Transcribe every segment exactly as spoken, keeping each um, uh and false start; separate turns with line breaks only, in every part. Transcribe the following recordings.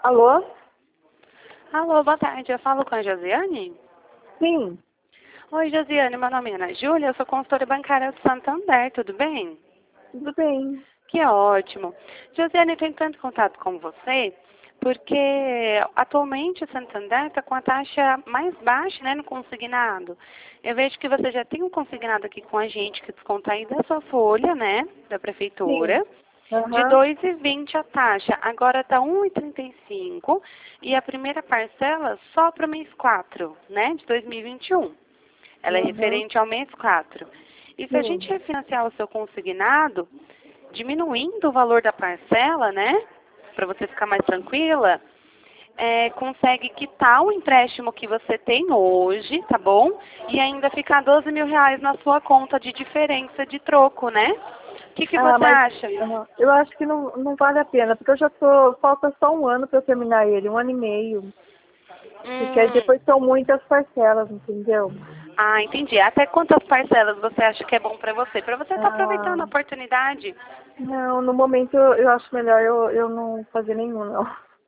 Alô?
Alô, boa tarde. Eu falo com a Josiane?
Sim,
Oi, Josiane. Meu nome é Ana Júlia. Eu sou consultora bancária do Santander. Tudo bem?
tudo bem.
Que ótimo. Josiane, eu estou entrando em contato com você porque atualmente o Santander está com a taxa mais baixa, né, no consignado. Eu vejo que você já tem um consignado aqui com a gente que desconta aí da sua folha, né, da
Sim.
prefeitura, de
Aham.
dois e vinte a taxa. Agora está um e trinta e cinco e a primeira parcela só para o mês quatro, né, de dois mil e vinte e um. Ela é
Aham.
referente ao mês quatro. E se a gente
Sim.
refinanciar o seu consignado, diminuindo o valor da parcela, né, para você ficar mais tranquila, é, consegue quitar o empréstimo que você tem hoje, tá bom? E ainda ficar doze mil reais na sua conta de diferença de troco, né? O que, que
Ah,
você
mas
acha?
aham, eu acho que não, não vale a pena, porque eu já tô. Falta só um ano para eu terminar ele, um ano e meio. Porque aí
Hum,
depois são muitas parcelas, entendeu?
ah, entendi. Até quantas parcelas você acha que é bom para você? Para você estar
Ah,
aproveitando a oportunidade.
não, no momento eu, eu acho melhor eu, eu não fazer nenhum, não.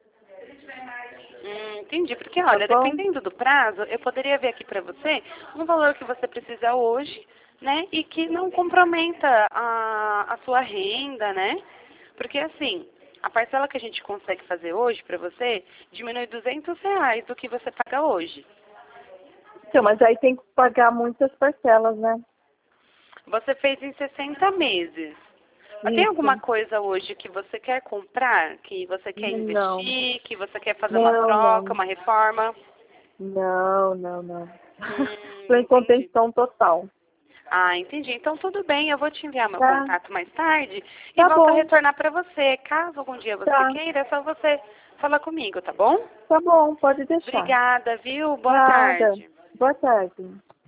Hum, entendi, porque
Tá
olha,
bom?
dependendo do prazo, eu poderia ver aqui para você um valor que você precisa hoje, né, e que não comprometa a, a sua renda, né? Porque assim, a parcela que a gente consegue fazer hoje para você diminui duzentos reais do que você paga hoje.
Então, mas aí tem que pagar muitas parcelas, né?
Você fez em sessenta meses. Mas tem alguma
Isso.
coisa hoje que você quer comprar, que você quer
Não.
investir, que você quer fazer uma
Não,
troca,
não.
uma reforma?
Não, não, não.
Hum,
Estou em
entendi.
contenção total.
Ah, entendi. Então tudo bem, eu vou te enviar meu
Tá?
contato mais tarde e
Tá
volto a
bom.
retornar para você. Caso algum dia você
Tá.
queira, é só você falar comigo, tá bom?
Tá bom, pode deixar.
Obrigada, viu? Boa
Nada.
tarde.
Boa tarde.